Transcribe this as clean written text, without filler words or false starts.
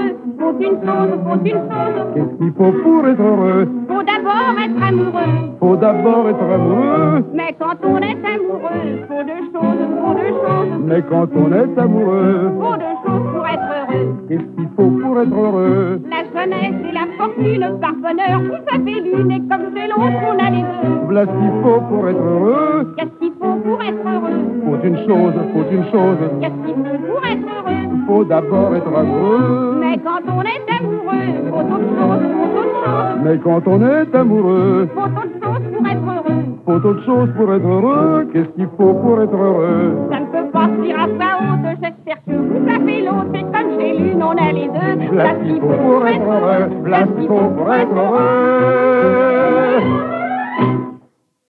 heureux. Faut une chose, faut une chose. Qu'est-ce qu'il faut pour être heureux? Faut d'abord être amoureux. Faut d'abord être amoureux. Mais quand on est amoureux, faut deux choses, faut deux choses. Mais quand on est amoureux, Faut deux choses pour être heureux. qu'est-ce qu'il faut pour être heureux? La jeunesse et la fortune, par bonheur, tout ça fait l'une, et comme c'est l'autre, on a les deux. Voilà ce qu'il faut pour être heureux. Qu'est-ce qu'il faut pour être heureux? Faut une chose, faut une chose. Qu'est-ce qu'il faut pour être heureux? Faut d'abord être amoureux. Mais quand on est amoureux, faut autre chose, faut autre chose. Mais quand on est amoureux, Faut autre chose pour être heureux. faut autre chose pour être heureux. Qu'est-ce qu'il faut pour être heureux? Ça ne peut pas se dire à sa haute, j'espère que vous avez l'autre, et comme chez l'une, on a les deux. Voilà ce qu'il faut pour être heureux. Voilà ce qu'il faut pour être heureux.